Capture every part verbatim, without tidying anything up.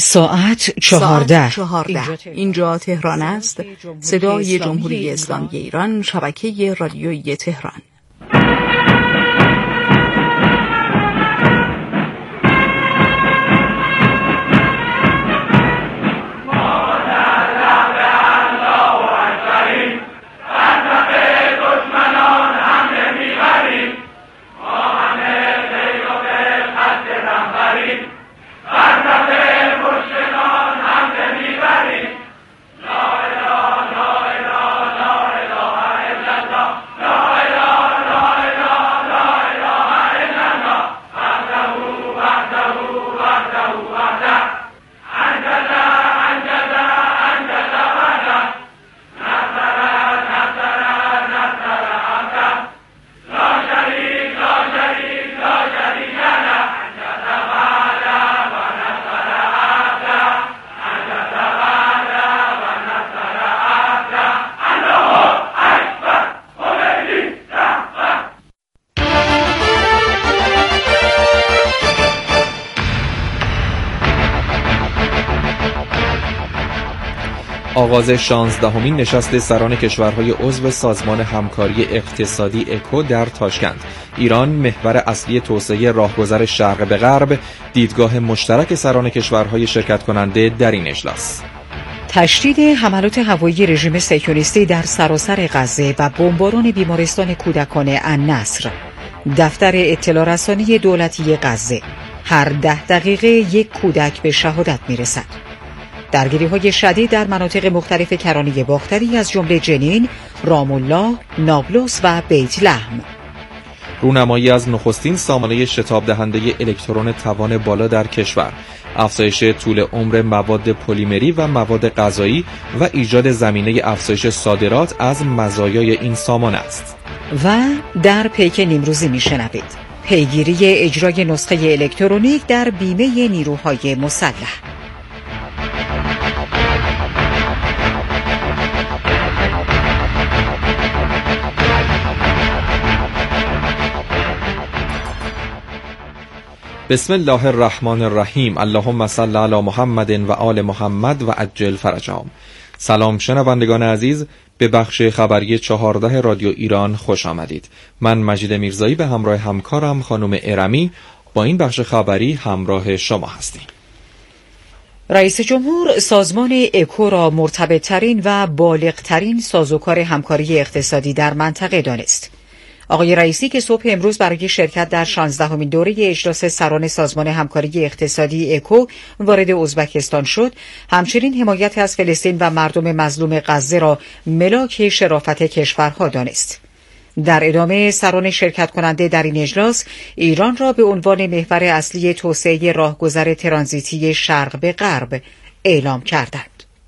ساعت چهارده. چهارده. اینجا تهران است. صدای جمهوری اسلامی ایران، شبکه رادیویی تهران. آغاز شانزدهمین نشست سران کشورهای عضو سازمان همکاری اقتصادی اکو در تاشکند. ایران محور اصلی توسعه راهگذر شرق به غرب، دیدگاه مشترک سران کشورهای شرکت کننده در این اجلاس. تشدید حملات هوایی رژیم صهیونیستی در سراسر غزه و بمباران بیمارستان کودکان النصر. دفتر اطلاع رسانی دولتی غزه: هر ده دقیقه یک کودک به شهادت میرسد. درگیری‌های شدید در مناطق مختلف کرانه باختری از جمله جنین، رام الله، نابلس و بیت لحم. رونمایی از نخستین سامانه شتاب دهنده الکترون توان بالا در کشور، افزایش طول عمر مواد پلیمری و مواد غذایی و ایجاد زمینه افزایش صادرات از مزایای این سامانه است. و در پیک نیمروزی میشنوید پیگیری اجرای نسخه الکترونیک در بیمه نیروهای مسلح. بسم الله الرحمن الرحیم. اللهم صل علی محمد و آل محمد و عجل فرجهم. سلام شنوندگان عزیز، به بخش خبری چهارده رادیو ایران خوش آمدید. من مجید میرزایی به همراه همکارم خانم ارمی با این بخش خبری همراه شما هستیم. رئیس جمهور سازمان اکو را مرتبط‌ترین و بالغ‌ترین سازوکار همکاری اقتصادی در منطقه دانست. آقای رئیسی که صبح امروز برای شرکت در شانزدهمین دوره اجلاس سران سازمان همکاری اقتصادی اکو وارد ازبکستان شد، همچنین حمایت از فلسطین و مردم مظلوم غزه را ملاک شرافت کشورها دانست. در ادامه سران شرکت کننده در این اجلاس ایران را به عنوان محور اصلی توسعه راهگذر ترانزیتی شرق به غرب اعلام کردند.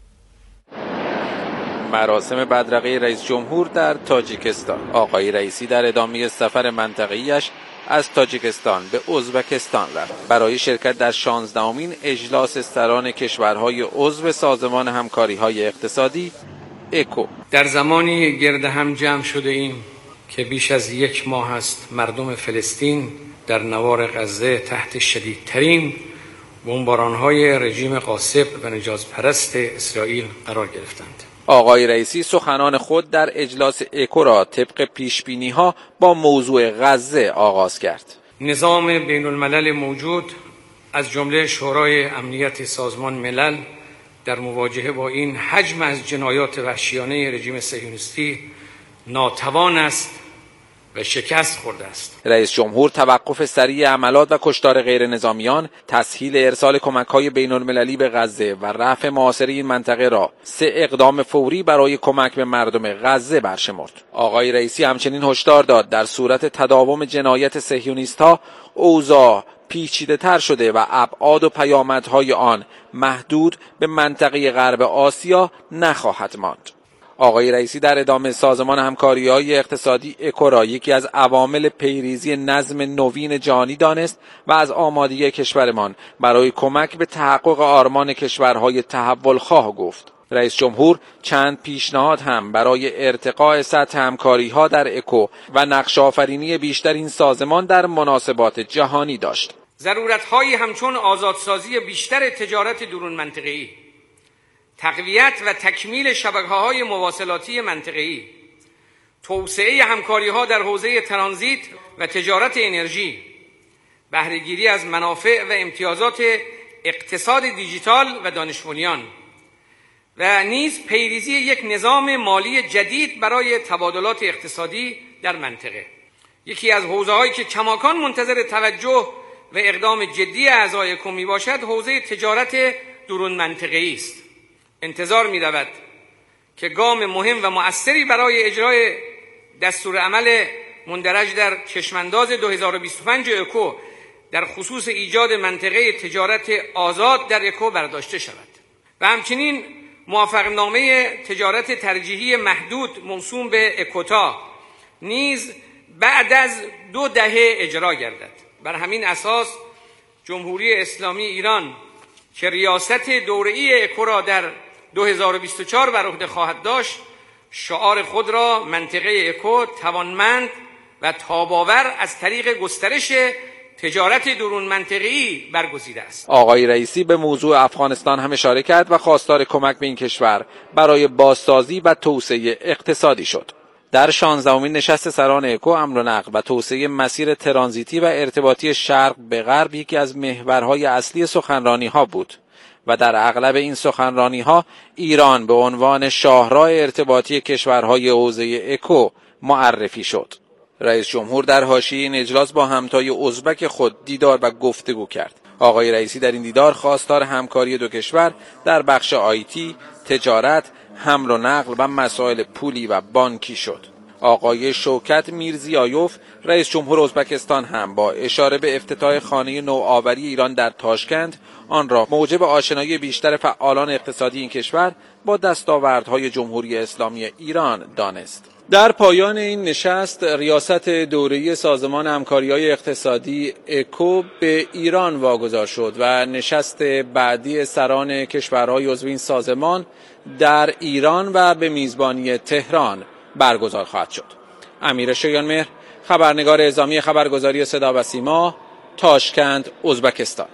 مراسم بدرقه رئیس جمهور در تاجیکستان. آقای رئیسی در ادامه سفر منطقه‌ایش از تاجیکستان به ازبکستان رفت برای شرکت در شانزدهمین اجلاس سران کشورهای عضو سازمان همکاری‌های اقتصادی اکو. در زمانی گرد هم جمع شده ایم که بیش از یک ماه است مردم فلسطین در نوار غزه تحت شدیدترین بمباران‌های رژیم غاصب و نجات‌پرست اسرائیل قرار گرفتند. آقای رئیسی سخنان خود در اجلاس اکو را طبق پیشبینی‌ها با موضوع غزه آغاز کرد. نظام بین الملل موجود از جمله شورای امنیت سازمان ملل در مواجهه با این حجم از جنایات وحشیانه رژیم صهیونیستی ناتوان است و شکست خورده است. رئیس جمهور توقف سریع عملات و کشتار غیر نظامیان، تسهیل ارسال کمک‌های بین‌المللی به غزه و رفع محاصره این منطقه را سه اقدام فوری برای کمک به مردم غزه برشمرد. آقای رئیسی همچنین هشدار داد در صورت تداوم جنایت صهیونیست‌ها اوضاع پیچیده‌تر شده و ابعاد و پیامدهای آن محدود به منطقه غرب آسیا نخواهد ماند. آقای رئیسی در ادامه سازمان همکاری‌های اقتصادی اکو را یکی از عوامل پیریزی نظم نوین جهانی دانست و از آمادگی کشورمان برای کمک به تحقق آرمان کشورهای تحولخواه گفت. رئیس جمهور چند پیشنهاد هم برای ارتقاء سطح همکاری‌ها در اکو و نقش آفرینی بیشتر این سازمان در مناسبات جهانی داشت. ضرورت‌هایی همچون آزادسازی بیشتر تجارت درون منطقه‌ای، تقویت و تکمیل شبکه‌های مواصلاتی منطقه‌ای، توسعه همکاری‌ها در حوزه ترانزیت و تجارت انرژی، بهره‌گیری از منافع و امتیازات اقتصاد دیجیتال و دانش بنیان و نیز پیریزی یک نظام مالی جدید برای تبادلات اقتصادی در منطقه. یکی از حوزه‌هایی که کماکان منتظر توجه و اقدام جدی اعضای اکو می باشد حوزه تجارت درون منطقه‌ای است. انتظار می رود که گام مهم و مؤثری برای اجرای دستورالعمل مندرج در چشمانداز دو هزار و بیست و پنج اکو در خصوص ایجاد منطقه تجارت آزاد در اکو برداشته شود و همچنین موافقتنامه تجارت ترجیحی محدود موسوم به اکوتا نیز بعد از دو دهه اجرا گردد. بر همین اساس جمهوری اسلامی ایران که ریاست دوره‌ای اکو را در دو هزار و بیست و چهار بر عهده خواهد داشت، شعار خود را منطقه اکو توانمند و تاباور از طریق گسترش تجارت درون منطقه‌ای برگزیده است. آقای رئیسی به موضوع افغانستان هم اشاره کرد و خواستار کمک به این کشور برای بازسازی و توسعه اقتصادی شد. در شانزدهمین نشست سران اکو امن و نقل و توسعه مسیر ترانزیتی و ارتباطی شرق به غرب یکی از محورهای اصلی سخنرانی‌ها بود و در اغلب این سخنرانی‌ها ایران به عنوان شاهراه ارتباطی کشورهای حوزه اکو معرفی شد. رئیس جمهور در حاشیه این اجلاس با همتای ازبک خود دیدار و گفتگو کرد. آقای رئیسی در این دیدار خواستار همکاری دو کشور در بخش آیتی، تجارت، حمل و نقل و مسائل پولی و بانکی شد. آقای شوکت میرزیایوف رئیس جمهور ازبکستان هم با اشاره به افتتاح خانه نوآوری ایران در تاشکند آن را موجب آشنایی بیشتر فعالان اقتصادی این کشور با دستاوردهای جمهوری اسلامی ایران دانست. در پایان این نشست ریاست دوره‌ای سازمان همکاری‌های اقتصادی اکو به ایران واگذار شد و نشست بعدی سران کشورهای عضو این سازمان در ایران و به میزبانی تهران برگزار خواهد شد. امیر شایانمهر، خبرنگار اعزامی خبرگزاری صدا و سیما، تاشکند، ازبکستان.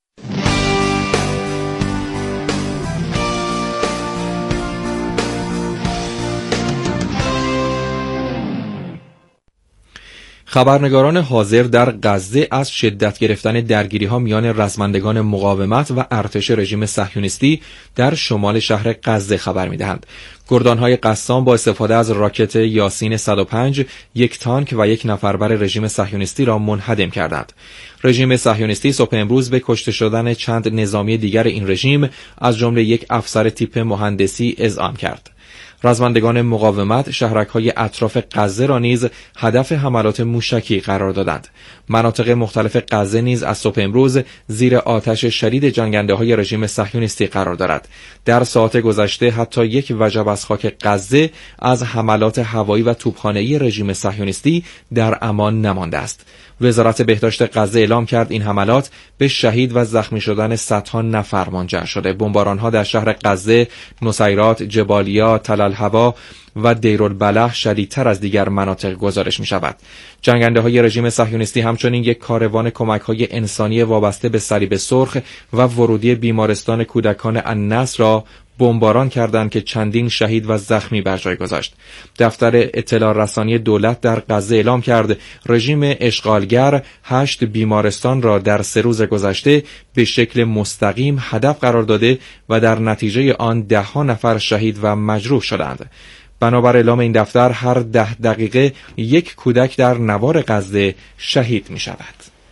خبرنگاران حاضر در غزه از شدت گرفتن درگیری‌ها میان رزمندگان مقاومت و ارتش رژیم صهیونیستی در شمال شهر غزه خبر می‌دهند. گردان‌های قسام با استفاده از راکت یاسین صد و پنج یک تانک و یک نفربر رژیم صهیونیستی را منهدم کردند. رژیم صهیونیستی صبح امروز به کشته شدن چند نظامی دیگر این رژیم از جمله یک افسر تیپ مهندسی اذعان کرد. رزمندگان مقاومت شهرک‌های اطراف غزه را نیز هدف حملات موشکی قرار دادند. مناطق مختلف غزه نیز از صبح امروز زیر آتش شدید جنگنده‌های رژیم صهیونیستی قرار دارد. در ساعات گذشته حتی یک وجب از خاک غزه از حملات هوایی و توپخانه‌ای رژیم صهیونیستی در امان نمانده است. وزارت بهداشت غزه اعلام کرد این حملات به شهید و زخمی شدن صدها نفر منجر شده. بمباران‌ها در شهر غزه، نصیرات، جبالیا، تل الهوا و دیرالبلح شدیدتر از دیگر مناطق گزارش می‌شود. جنگنده‌های رژیم صهیونیستی همچنین یک کاروان کمک‌های انسانی وابسته به صلیب سرخ و ورودی بیمارستان کودکان النصر را بمباران کردند که چندین شهید و زخمی بر جای گذاشت. دفتر اطلاع رسانی دولت در غزه اعلام کرد رژیم اشغالگر هشت بیمارستان را در سه روز گذشته به شکل مستقیم هدف قرار داده و در نتیجه آن ده ها نفر شهید و مجروح شدند. بنابر اعلام این دفتر هر ده دقیقه یک کودک در نوار غزه شهید می شود.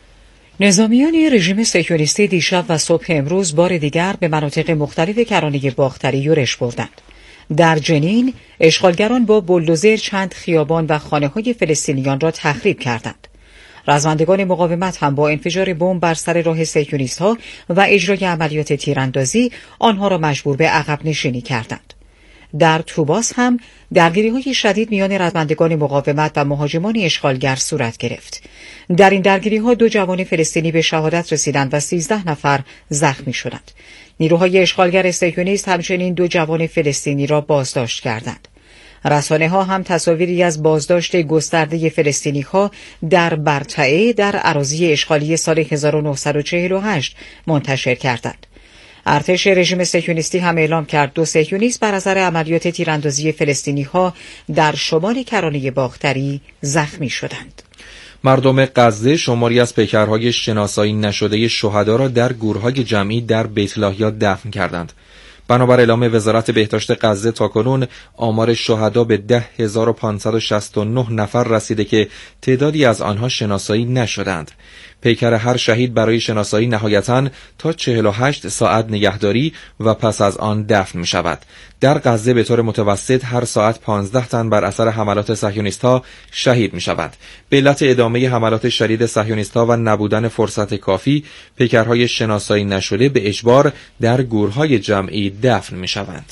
نظامیان رژیم صهیونیستی دیشب و صبح امروز بار دیگر به مناطق مختلف کرانه باختری یورش بردند. در جنین، اشغالگران با بولدوزر چند خیابان و خانه‌های فلسطینیان را تخریب کردند. رزمندگان مقاومت هم با انفجار بمب بر سر راه صهیونیست‌ها و اجرای عملیات تیراندازی آنها را مجبور به عقب نشینی کردند. در توباس هم درگیری‌های شدید میان رزمندگان مقاومت و مهاجمان اشغالگر صورت گرفت. در این درگیری‌ها دو جوان فلسطینی به شهادت رسیدند و سیزده نفر زخمی شدند. نیروهای اشغالگر صهیونیست همچنین دو جوان فلسطینی را بازداشت کردند. رسانه ها هم تصاویری از بازداشت گسترده فلسطینی ها در برتعه در اراضی اشغالی سال هزار و نهصد و چهل و هشت منتشر کردند. ارتش رژیم صهیونیستی هم اعلام کرد دو صهیونیست بر اثر عملیات تیراندازی فلسطینی ها در شمال کرانه باختری زخمی شدند. مردم غزه شماری از پیکرهای شناسایی نشده شهدا را در گورهای جمعی در بیت لاهیا دفن کردند. بنابر اعلام وزارت بهداشت غزه تاکنون آمار شهدا به ده هزار و پانصد و شصت و نه نفر رسیده که تعدادی از آنها شناسایی نشدند. پیکر هر شهید برای شناسایی نهایتاً تا چهل و هشت ساعت نگهداری و پس از آن دفن می شود. در غزه به طور متوسط هر ساعت پانزده تن بر اثر حملات صهیونیست‌ها شهید می شود. به علت ادامه حملات شدید صهیونیست‌ها و نبودن فرصت کافی، پیکرهای شناسایی نشده به اجبار در گورهای جمعی دفن می شوند.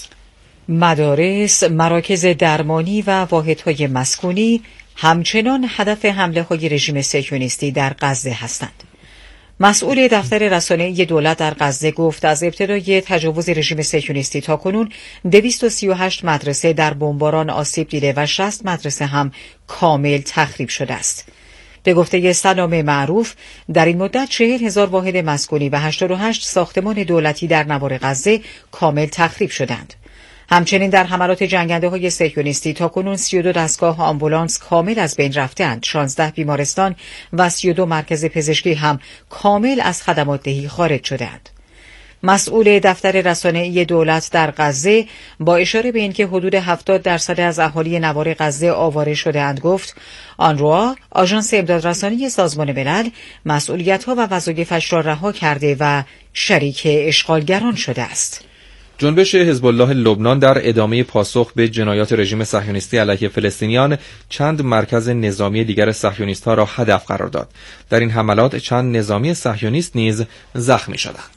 مدارس، مراکز درمانی و واحدهای مسکونی همچنان هدف حمله های رژیم صهیونیستی در غزه هستند. مسئول دفتر رسانه‌ای دولت در غزه گفت از ابتدای تجاوز رژیم صهیونیستی تاکنون دویست و سی و هشت مدرسه در بمباران آسیب دیده و شصت مدرسه هم کامل تخریب شده است. به گفته سلام معروف در این مدت چهل هزار واحد مسکونی و هشتاد و هشت ساختمان دولتی در نوار غزه کامل تخریب شدند. همچنین در حملات جنگنده های صهیونیستی تاکنون سی و دو دستگاه آمبولانس کامل از بین رفتند، شانزده بیمارستان و سی و دو مرکز پزشکی هم کامل از خدمات دهی خارج شدند. مسئول دفتر رسانه‌ای دولت در غزه با اشاره به اینکه حدود هفتاد درصد از اهالی نوار غزه آواره شده‌اند گفت آنروا، آژانس امدادرسانی سازمان ملل، مسئولیت‌ها و وظایفش را رها کرده و شریک اشغالگران شده است. جنبش حزب الله لبنان در ادامه پاسخ به جنایات رژیم صهیونیستی علیه فلسطینیان چند مرکز نظامی دیگر صهیونیست‌ها را هدف قرار داد. در این حملات چند نظامی صهیونیست نیز زخمی شدند.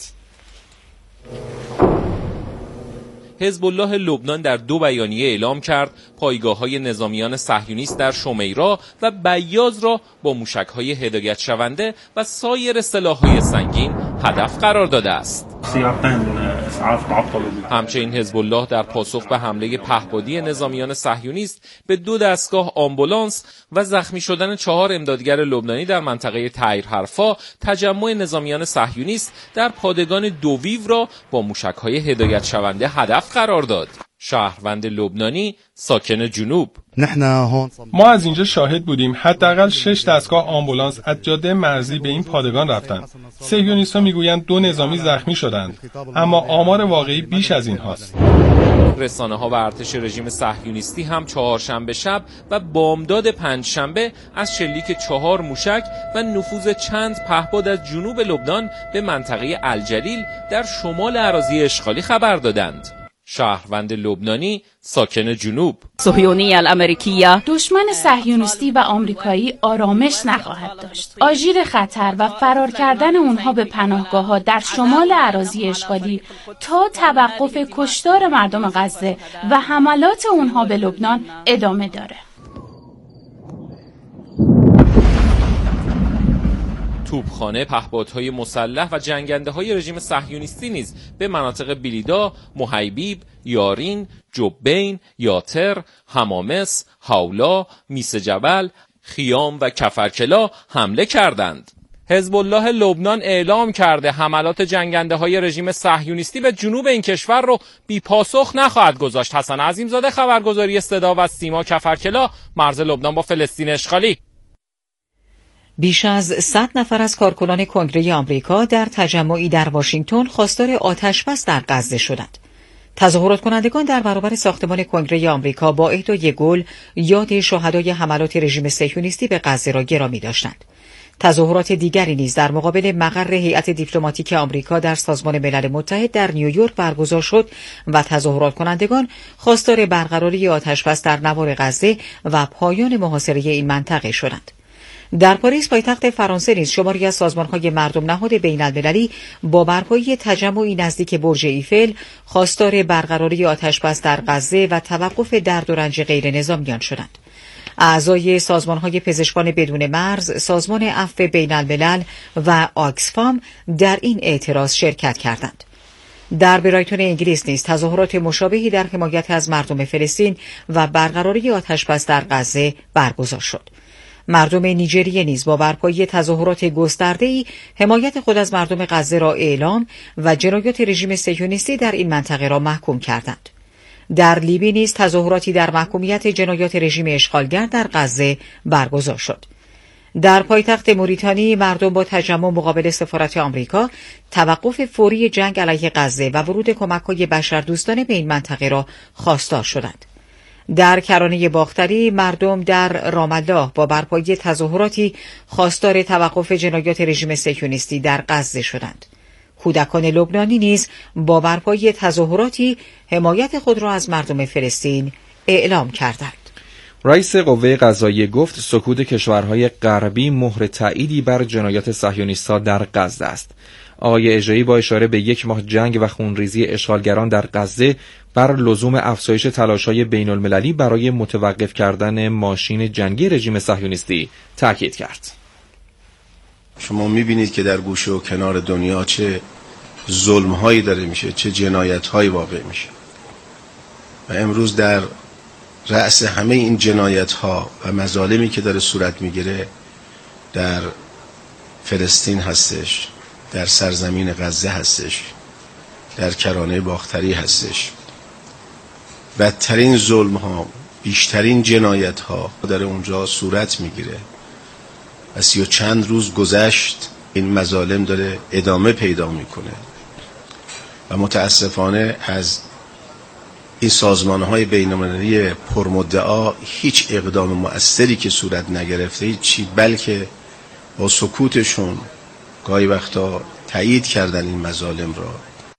حزب الله لبنان در دو بیانیه اعلام کرد پایگاه‌های نظامیان صهیونیست در شمیرا و بیاض را با موشک‌های هدایت شونده و سایر سلاح‌های سنگین هدف قرار داده است. همچنین حزب الله در پاسخ به حمله پهپادی نظامیان صهیونیست به دو دستگاه آمبولانس و زخمی شدن چهار امدادگر لبنانی در منطقه تایر حرفا، تجمع نظامیان صهیونیست در پادگان دوویو را با موشک‌های هدایت شونده هدف قرار داد. شهروند لبنانی ساکن جنوب: ما از اینجا شاهد بودیم حداقل شش دستگاه آمبولانس از جاده مرزی به این پادگان رفتند. صهیونیست‌ها میگویند دو نظامی زخمی شدند، اما آمار واقعی بیش از این هاست. رسانه‌ها و ارتش رژیم صهیونیستی هم چهارشنبه شب و بامداد پنجشنبه از شلیک چهار موشک و نفوذ چند پهپاد از جنوب لبنان به منطقه الجلیل در شمال اراضی اشغالی خبر دادند. شهروند لبنانی ساکن جنوب: صهیونی الامریکیه، دشمن صهیونیستی و آمریکایی آرامش نخواهد داشت. آژیر خطر و فرار کردن اونها به پناهگاه‌ها در شمال اراضی اشغالی تا توقف کشتار مردم غزه و حملات اونها به لبنان ادامه داره. توپخانه، پهپادهای مسلح و جنگنده‌های رژیم صهیونیستی نیز به مناطق بلیدا، محیبیب، یارین، جبین، یاتر، حمامس، حولا، میس جبل، خیام و کفرکلا حمله کردند. حزب الله لبنان اعلام کرده حملات جنگنده‌های رژیم صهیونیستی به جنوب این کشور رو بی پاسخ نخواهد گذاشت. حسن عظیمزاده، خبرگزاری صدا و سیما، کفرکلا، مرز لبنان با فلسطین اشغالی. بیش از صد نفر از کارکنان کنگره آمریکا در تجمعی در واشنگتن خواستار آتش‌بس در غزه شدند. تظاهرات کنندگان در برابر ساختمان کنگره آمریکا با اهدای گل یاد شهدای حملات رژیم صهیونیستی به غزه را گرامی داشتند. تظاهرات دیگری نیز در مقابل مقر هیئت دیپلماتیک آمریکا در سازمان ملل متحد در نیویورک برگزار شد و تظاهرات کنندگان خواستار برقراری آتش‌بس در نوار غزه و پایان محاصره این منطقه شدند. در پاریس، پایتخت فرانسه نیز شماری از سازمان‌های مردم نهاد بین‌المللی با برپایی تجمعی نزدیک برج ایفل خواستار برقراری آتش‌بس در غزه و توقف درد و رنج غیر نظامیان شدند. اعضای سازمان‌های پزشکان بدون مرز، سازمان عفو بین‌الملل و آکسفام در این اعتراض شرکت کردند. در برایتون انگلیس نیز تظاهرات مشابهی در حمایت از مردم فلسطین و برقراری آتش‌بس در غزه برگزار شد. مردم نیجریه نیز با برپایی تظاهرات گسترده‌ای حمایت خود از مردم غزه را اعلام و جنایات رژیم صهیونیستی در این منطقه را محکوم کردند. در لیبی نیز تظاهراتی در محکومیت جنایات رژیم اشغالگر در غزه برگزار شد. در پایتخت موریتانی مردم با تجمع مقابل سفارت آمریکا توقف فوری جنگ علیه غزه و ورود کمک‌های بشردوستانه به این منطقه را خواستار شدند. در کرانه باختری مردم در رام الله با برپایی تظاهراتی خواستار توقف جنایات رژیم صهیونیستی در غزه شدند. کودکان لبنانی نیز با برپایی تظاهراتی حمایت خود را از مردم فلسطین اعلام کردند. رئیس قوه قضاییه گفت سکوت کشورهای غربی مهر تأییدی بر جنایات صهیونیست‌ها در غزه است. آقای اژه‌ای با اشاره به یک ماه جنگ و خونریزی اشغالگران در غزه بر لزوم افزایش تلاش‌های بین‌المللی برای متوقف کردن ماشین جنگی رژیم صهیونیستی تاکید کرد. شما می‌بینید که در گوشه و کنار دنیا چه ظلم‌هایی داره میشه، چه جنایت‌هایی واقع میشه. و امروز در رأس همه این جنایت‌ها و مظالمی که داره صورت میگیره در فلسطین هستش، در سرزمین غزه هستش، در کرانه باختری هستش. بدترین ظلم‌ها، بیشترین جنایت‌ها در اونجا صورت میگیره و سی و چند روز گذشت این مظالم داره ادامه پیدا میکنه و متاسفانه از این سازمان‌های بین‌المللی پرمدعا هیچ اقدام مؤثری که صورت نگرفته چی، بلکه با سکوتشون گاهی وقتا تایید کردن این مظالم را.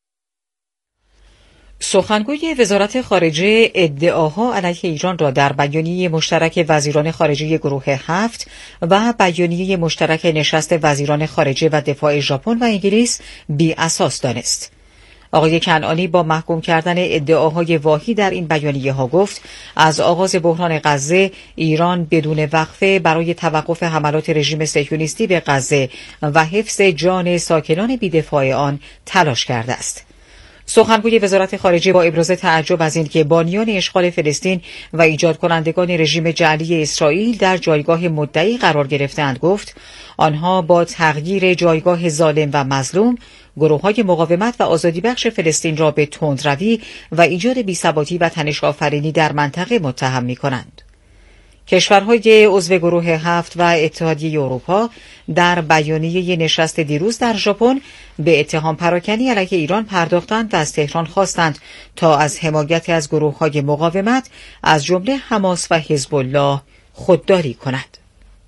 سخنگوی وزارت خارجه ادعاها علیه ایران را در بیانیه مشترک وزیران خارجه گروه هفت و بیانیه مشترک نشست وزیران خارجه و دفاع ژاپن و انگلیس بی اساس دانست. آقای کنعانی با محکوم کردن ادعاهای واهی در این بیانیه ها گفت از آغاز بحران غزه ایران بدون وقفه برای توقف حملات رژیم صهیونیستی به غزه و حفظ جان ساکنان بی‌دفاع آن تلاش کرده است. سخنگوی وزارت خارجه با ابراز تعجب از اینکه بانیان اشغال فلسطین و ایجاد کنندگان رژیم جعلی اسرائیل در جایگاه مدعی قرار گرفتند گفت آنها با تغییر جایگاه ظالم و مظلوم گروه‌های مقاومت و آزادی بخش فلسطین را به تندروی و ایجاد بی‌ثباتی و تنش آفرینی در منطقه متهم می‌کنند. کشورهای عضو گروه هفت و اتحادیه اروپا در بیانیه نشست دیروز در ژاپن به اتهام پراکنی علیه ایران پرداختند و از تهران خواستند تا از حمایت از گروه‌های مقاومت از جمله حماس و حزب الله خودداری کند.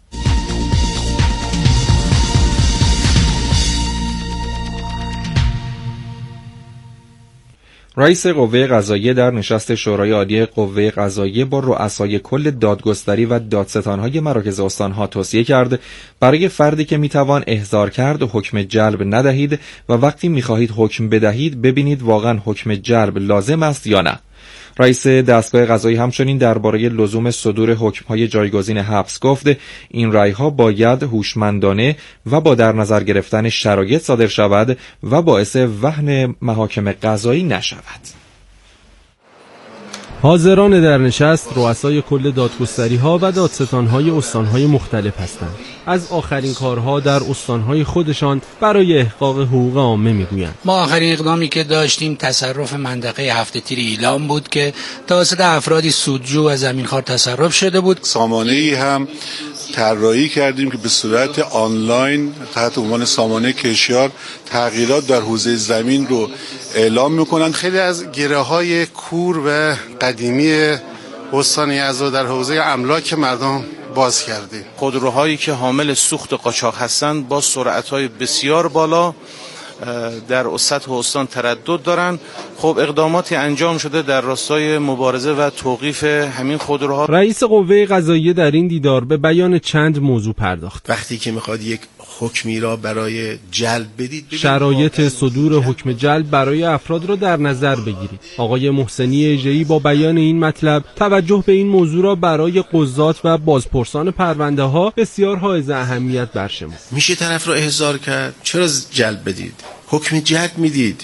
رئیس قوه قضاییه در نشست شورای عالی قوه قضاییه با رؤسای کل دادگستری و دادستان‌های مراکز استان‌ها توصیه کرد برای فردی که میتوان احضار کرد حکم جلب ندهید و وقتی میخواهید حکم بدهید ببینید واقعا حکم جلب لازم است یا نه. رئیس دستگاه قضایی همچنین درباره لزوم صدور حکم‌های جایگزین حبس گفت این رأی‌ها باید هوشمندانه و با در نظر گرفتن شرایط صادر شود و باعث وهن محاکم قضایی نشود. حاضران در نشست رؤسای کل دادگستری‌ها و دادستان‌های استان‌های مختلف هستند. از آخرین کارها در استان‌های خودشان برای احقاق حقوق عامه می‌گویند. ما آخرین اقدامی که داشتیم تصرف منطقه هفت تیر ایلام بود که توسط افرادی سودجو و زمینخوار تصرف شده بود. سامانه‌ای هم طراحی کردیم که به صورت آنلاین تحت عنوان سامانه کشیار تغییرات در حوزه زمین رو اعلام میکنند. خیلی از گره‌های کور و قدیمی استان یزد در حوزه املاک مردم باز کردیم. خودروهایی که حامل سوخت قاچاق هستند با سرعت‌های بسیار بالا در سطح استان تردد دارند. خب اقداماتی انجام شده در راستای مبارزه و توقیف همین خودروها. رئیس قوه قضاییه در این دیدار به بیان چند موضوع پرداخت. وقتی که میخواد یک حکمی را برای جلب بدید شرایط صدور حکم جلب برای افراد را در نظر بگیرید. آقای محسنی اژه‌ای با بیان این مطلب توجه به این موضوع را برای قضات و بازپرسان پرونده ها بسیار حائز اهمیت برشمرد. میشه طرف را احضار کرد، چرا جلب بدید؟ حکم جلب میدید،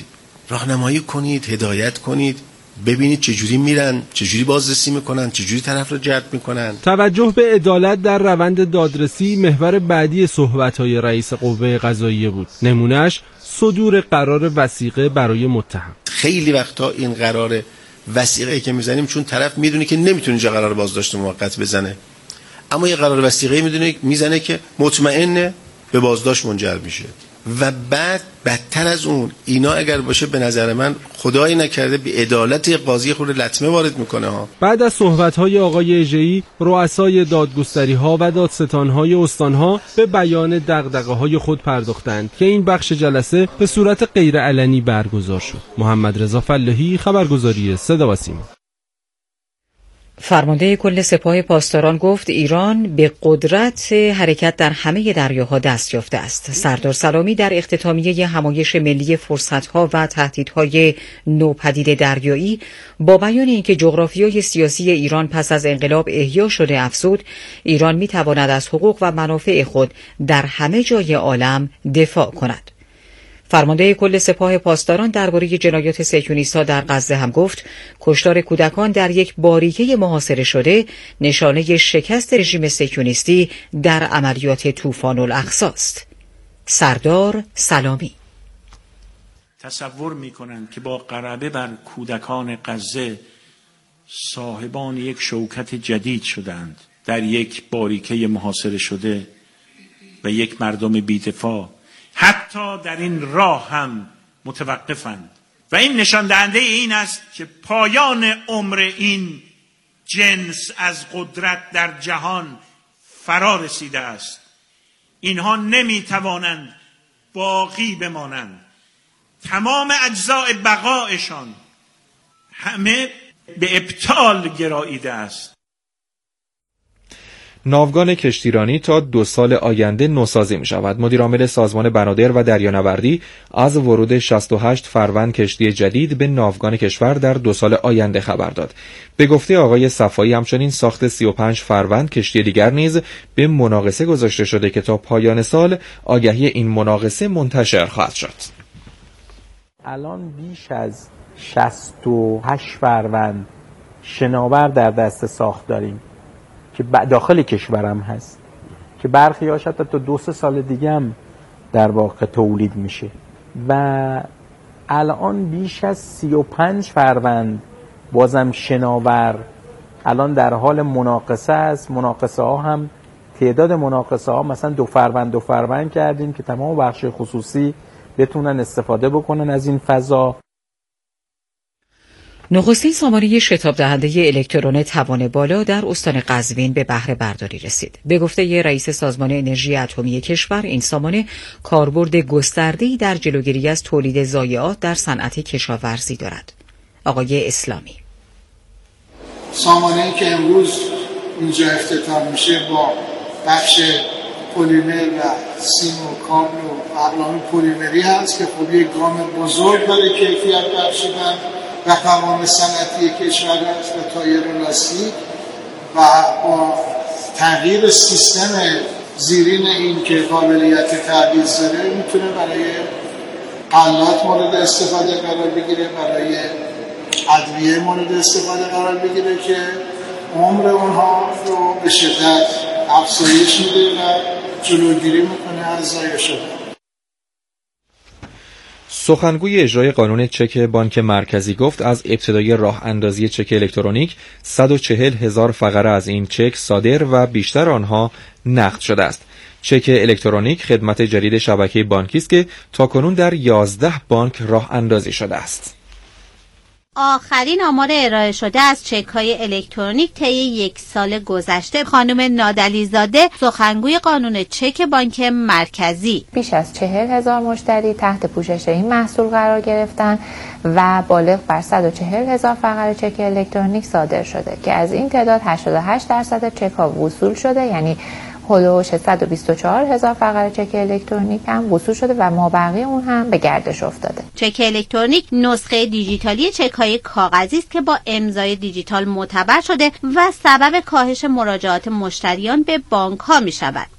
راهنمایی کنید، هدایت کنید، ببینید چجوری میرن، چجوری بازرسی میکنن، چجوری طرف رو جلب میکنن. توجه به عدالت در روند دادرسی محور بعدی صحبت‌های رئیس قوه قضاییه بود. نمونهش صدور قرار وثیقه برای متهم. خیلی وقتا این قرار وثیقه که میزنیم چون طرف میدونه که نمیتونه اینجا قرار بازداشت موقت بزنه، اما یه قرار وثیقه میدونه میزنه که مطمئنه به بازداشت منجر میشه. و بعد بدتر از اون اینا اگر باشه به نظر من خدایی نکرده به عدالت قاضی خود لطمه وارد میکنه ها. بعد از صحبت‌های آقای اژه‌ای، رؤسای دادگستری‌ها و دادستان‌های استان‌ها به بیان دغدغه‌های خود پرداختند که این بخش جلسه به صورت غیرعلنی برگزار شد. محمد رضا فلاحی، خبرگزاری صدا و سیما. فرمانده کل سپاه پاسداران گفت ایران به قدرت حرکت در همه دریاها دست یافته است. سردار سلامی در اختتامیه همایش ملی فرصت‌ها و تهدیدهای نوپدید دریایی با بیان اینکه جغرافیای سیاسی ایران پس از انقلاب احیا شده افزود ایران می‌تواند از حقوق و منافع خود در همه جای عالم دفاع کند. فرمانده کل سپاه پاسداران درباره جنایات صهیونیست‌ها در غزه هم گفت کشتار کودکان در یک باریکه محاصره شده نشانه شکست رژیم صهیونیستی در عملیات طوفان الاقصی است. سردار سلامی: تصور می‌کنند که با غلبه بر کودکان غزه صاحبان یک شوکت جدید شدند در یک باریکه محاصره شده و یک مردم بی‌دفاع حتی در این راه هم متوقفند و این نشان دهنده این است که پایان عمر این جنس از قدرت در جهان فرا رسیده است. اینها نمیتوانند باقی بمانند. تمام اجزاء بقایشان همه به ابطال گراییده است. ناوگان کشتیرانی تا دو سال آینده نوسازی می شود. مدیر عامل سازمان بنادر و دریانوردی از ورود شصت و هشت فروند کشتی جدید به ناوگان کشور در دو سال آینده خبر داد. به گفته آقای صفایی همچنین ساخت سی و پنج فروند کشتی دیگر نیز به مناقصه گذاشته شده که تا پایان سال آگهی این مناقصه منتشر خواهد شد. الان بیش از شصت و هشت فروند شناور در دست ساخت داریم که داخل کشورم هست که برخی هاش حتی تا دو سه سال دیگه هم در واقع تولید میشه و الان بیش از سی و پنج فروند بازم شناور الان در حال مناقصه است. مناقصه ها هم تعداد مناقصه ها مثلا دو فروند دو فروند کردیم که تمام بخش خصوصی بتونن استفاده بکنن از این فضا. نخستین سامانه شتاب دهنده الکترون توان بالا در استان قزوین به بهره برداری رسید. به گفته رئیس سازمان انرژی اتمی کشور این سامانه کاربرد گسترده‌ای در جلوگیری از تولید ضایعات در صنعت کشاورزی دارد. آقای اسلامی: سامانه‌ای که امروز اینجا افتتاح میشه با بخش پلیمر و سیم و کابل و اقلام پلیمری هست که خب یک گام بزرگ برای کیفیت بخشیدن و قوام صنعتی کشور است و تایر لاستیک و با تغییر سیستم زیرین این که قابلیت تعویض داره میتونه برای غلات مورد استفاده قرار بگیره، برای ادویه مورد استفاده قرار بگیره که عمر اونها رو به شدت افزایش میده و جلوگیری میکنه از ضایع شدن. سخنگوی اجرای قانون چک بانک مرکزی گفت از ابتدای راه اندازی چک الکترونیک صد و چهل هزار فقره از این چک صادر و بیشتر آنها نقد شده است. چک الکترونیک خدمت جدید شبکه بانکی است که تاکنون در یازده بانک راه اندازی شده است. آخرین آمار ارائه شده از چک‌های الکترونیک طی یک سال گذشته. خانم نادلیزاده سخنگوی قانون چک بانک مرکزی: بیش از چهل هزار مشتری تحت پوشش این محصول قرار گرفتن و بالغ بر صد و چهل هزار فقره چک الکترونیک صادر شده که از این تعداد هشتاد و هشت درصد چک‌ها وصول شده، یعنی هولوش صد و بیست و چهار هزار فقره چک الکترونیک هم وصول شده و مابقی اون هم به گردش افتاده. چک الکترونیک نسخه دیجیتالی چک‌های کاغذی است که با امضای دیجیتال معتبر شده و سبب کاهش مراجعات مشتریان به بانک‌ها می‌شود.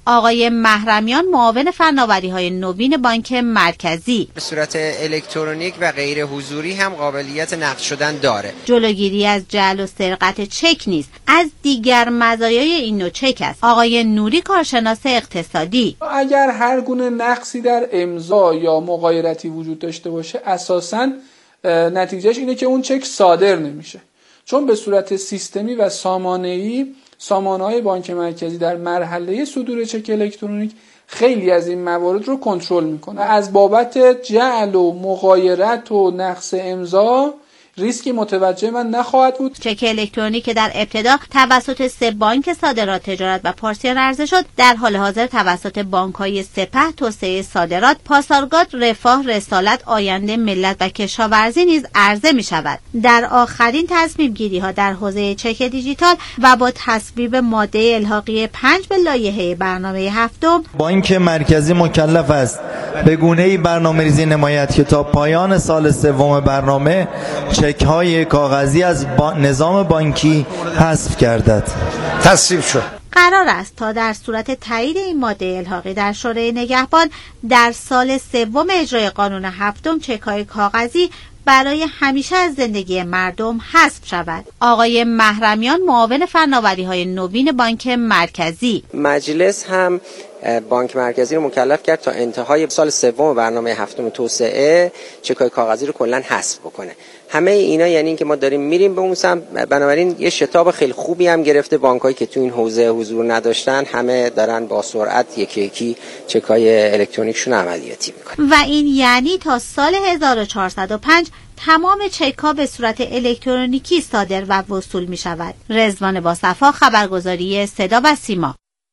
آقای محرمیان معاون فناوری‌های نوین بانک مرکزی: به صورت الکترونیک و غیر حضوری هم قابلیت نقد شدن داره. جلوگیری از جعل و سرقت چک نیست، از دیگر مزایای این نوع چک است. آقای نوری کارشناس اقتصادی: اگر هر گونه نقصی در امضا یا مغایرتی وجود داشته باشه، اساساً نتیجهش اینه که اون چک صادر نمیشه، چون به صورت سیستمی و سامانه‌ای سامانه‌های بانک مرکزی در مرحله صدور چک الکترونیک خیلی از این موارد رو کنترل میکنه. از بابت جعل و مغایرت و نقص امضا ریسکی متوجه من نخواهد بود. چک الکترونیک که در ابتدا توسط سه بانک صادرات، تجارت و پارسیان عرضه شد، در حال حاضر توسط بانک‌های سپه، توسعه صادرات، پاسارگاد، رفاه، رسالت، آینده، ملت و کشاورزی نیز عرضه می شود. در آخرین تصمیم گیری ها در حوزه چک دیجیتال و با تصویب ماده الحاقی پنج به لایحه برنامه هفتم، بانک مرکزی مکلف است به گونه‌ای برنامه‌ریزی نماید که تا پایان سال سوم برنامه چک‌های کاغذی از با... نظام بانکی حذف گردد. تصویب شد. قرار است تا در صورت تایید این ماده الحاقی در شورای نگهبان در سال سوم اجرای قانون هفتم چک‌های کاغذی برای همیشه از زندگی مردم حذف شود. آقای محرمیان معاون فناوری‌های نوین بانک مرکزی: مجلس هم بانک مرکزی رو مکلف کرد تا انتهای سال سوم برنامه هفتم توسعه چک‌های کاغذی رو کلاً حذف بکنه. همه اینا یعنی این که ما داریم میریم به اون سمت. بنابراین یه شتاب خیلی خوبی هم گرفته بانکایی که تو این حوزه حضور نداشتن، همه دارن با سرعت یکی یکی چک‌های الکترونیکشون عملیاتی میکنن و این یعنی تا سال هزار و چهارصد و پنج تمام چک‌ها به صورت الکترونیکی صادر و وصول می شود. رضوان باصفا، خبرگزاری صدا و سیما.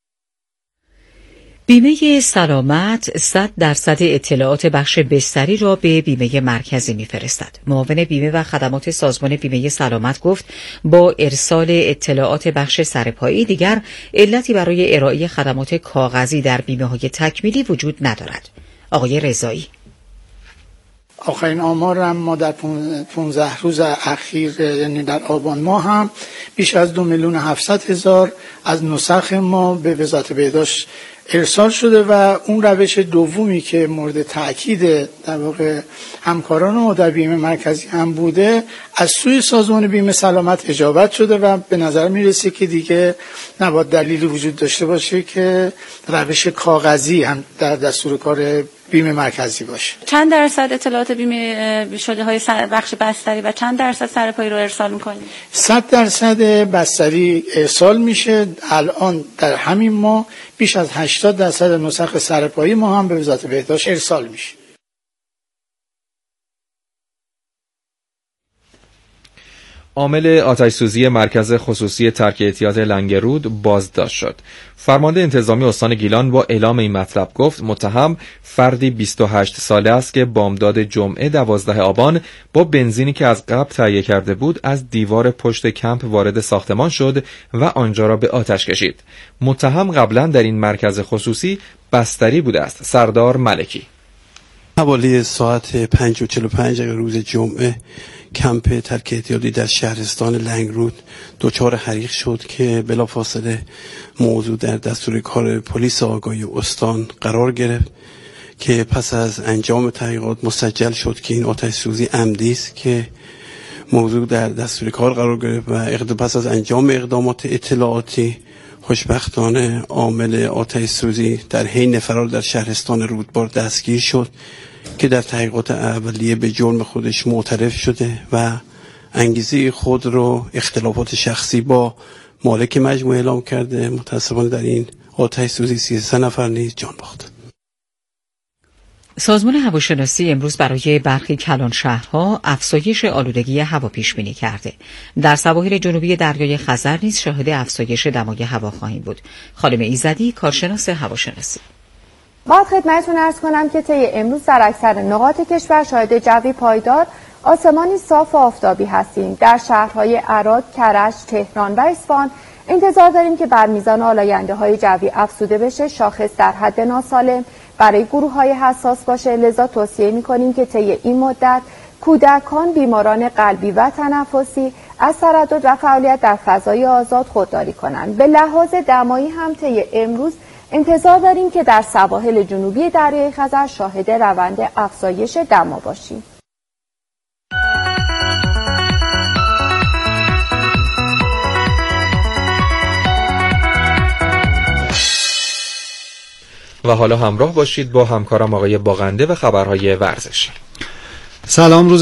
بیمه سلامت صد درصد اطلاعات بخش بستری را به بیمه مرکزی می‌فرستد. معاون بیمه و خدمات سازمان بیمه سلامت گفت با ارسال اطلاعات بخش سرپایی دیگر علتی برای ارائه خدمات کاغذی در بیمه‌های تکمیلی وجود ندارد. آقای رضایی: آخرین آمار هم ما در پانزده روز اخیر، یعنی در آبان ماه هم بیش از دو میلیون هفتصد هزار از نسخ ما به وزارت بهداشت ارسال شده و اون روش دومی که مورد تأکید در واقع همکاران ما در بیمه مرکزی هم بوده، از سوی سازمان بیمه سلامت اجابت شده و به نظر میرسه که دیگه نباید دلیلی وجود داشته باشه که روش کاغذی هم در دستور کار بیمه مرکزی باشه. چند درصد اطلاعات بیمه شده های بخش بستری و چند درصد سرپایی رو ارسال میکنید؟ صد درصد بستری ارسال میشه. الان در همین ماه بیش از هشتاد درصد نسخ سرپایی ما هم به وزارت بهداشت ارسال میشه. عامل آتش‌سوزی مرکز خصوصی ترک احتیاط لنگرود بازداشت شد. فرمانده انتظامی استان گیلان با اعلام این مطلب گفت متهم فردی بیست و هشت ساله است که بامداد جمعه دوازده آبان با بنزینی که از قبل تهیه کرده بود از دیوار پشت کمپ وارد ساختمان شد و آنجا را به آتش کشید. متهم قبلا در این مرکز خصوصی بستری بوده است. سردار ملکی: حوالی ساعت پنج و چهل و پنج روز جمعه کمپ ترک احتیاطی در شهرستان لنگرود دچار حریق شد که بلافاصله موضوع در دستور کار پلیس آگاهی استان قرار گرفت که پس از انجام تحقیقات مسجل شد که این آتش سوزی عمدی است که موضوع در دستور کار قرار گرفت و پس از انجام اقدامات اطلاعاتی خوشبختانه عامل آتش سوزی در حین فرار در شهرستان رودبار دستگیر شد که در تحقیقات اولیه به جرم خودش معترف شده و انگیزه خود رو اختلافات شخصی با مالک مجموعه اعلام کرده. متاسفانه در این آتش سوزی سیزده نفر نیز جان باختند. سازمان هواشناسی امروز برای برخی کلان شهرها افزایش آلودگی هوا پیش بینی کرده. در سواحل جنوبی دریای خزر نیز شاهد افزایش دمای هوا خواهیم بود. خانم ایزدی، کارشناس هواشناسی: باید خدمتتون عرض کنم که طی امروز در اکثر نقاط کشور شاهد جوی پایدار، آسمانی صاف و آفتابی هستیم. در شهرهای عراق، کرج، تهران و اصفهان انتظار داریم که بر میزان آلاینده های جوی افزوده بشه. شاخص در حد ناسالم برای گروه های حساس باشه، لذا توصیه میکنیم که طی این مدت کودکان، بیماران قلبی و تنفسی از تردد و فعالیت در فضای آزاد خودداری کنند. به لحاظ دمایی هم طی امروز انتظار داریم که در سواحل جنوبی دریای خزر شاهد روند افزایش دما باشیم. و حالا همراه باشید با همکارم آقای باغنده و خبرهای ورزشی. سلام، روز